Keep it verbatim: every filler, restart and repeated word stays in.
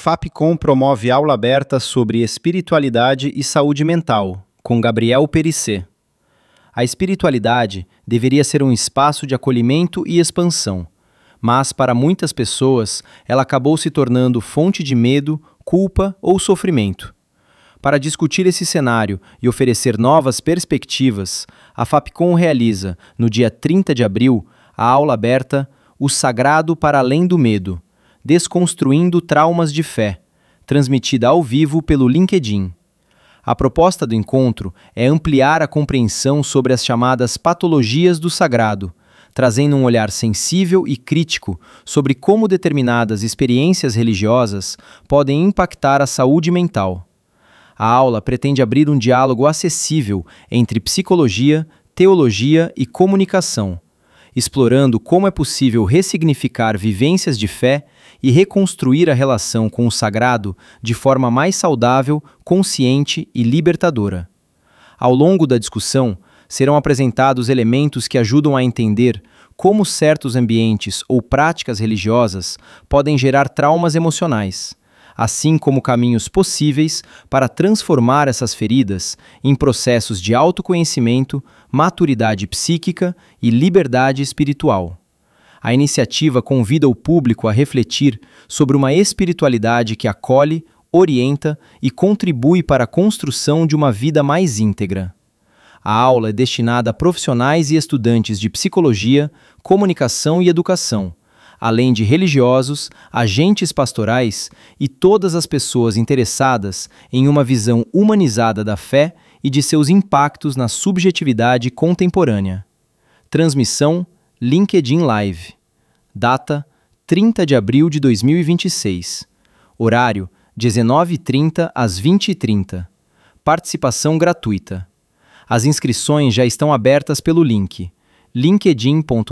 Fapcom promove aula aberta sobre espiritualidade e saúde mental, com Gabriel Perissé. A espiritualidade deveria ser um espaço de acolhimento e expansão, mas para muitas pessoas ela acabou se tornando fonte de medo, culpa ou sofrimento. Para discutir esse cenário e oferecer novas perspectivas, a Fapcom realiza, no dia trinta de abril, a aula aberta O Sagrado para Além do Medo, Desconstruindo Traumas de Fé, transmitida ao vivo pelo LinkedIn. A proposta do encontro é ampliar a compreensão sobre as chamadas patologias do sagrado, trazendo um olhar sensível e crítico sobre como determinadas experiências religiosas podem impactar a saúde mental. A aula pretende abrir um diálogo acessível entre psicologia, teologia e comunicação, explorando como é possível ressignificar vivências de fé e reconstruir a relação com o sagrado de forma mais saudável, consciente e libertadora. Ao longo da discussão, serão apresentados elementos que ajudam a entender como certos ambientes ou práticas religiosas podem gerar traumas emocionais, assim como caminhos possíveis para transformar essas feridas em processos de autoconhecimento, maturidade psíquica e liberdade espiritual. A iniciativa convida o público a refletir sobre uma espiritualidade que acolhe, orienta e contribui para a construção de uma vida mais íntegra. A aula é destinada a profissionais e estudantes de psicologia, comunicação e educação, além de religiosos, agentes pastorais e todas as pessoas interessadas em uma visão humanizada da fé e de seus impactos na subjetividade contemporânea. Transmissão LinkedIn Live. Data trinta de abril de dois mil e vinte e seis. Horário dezenove e trinta às vinte e trinta. Participação gratuita. As inscrições já estão abertas pelo link linkedin ponto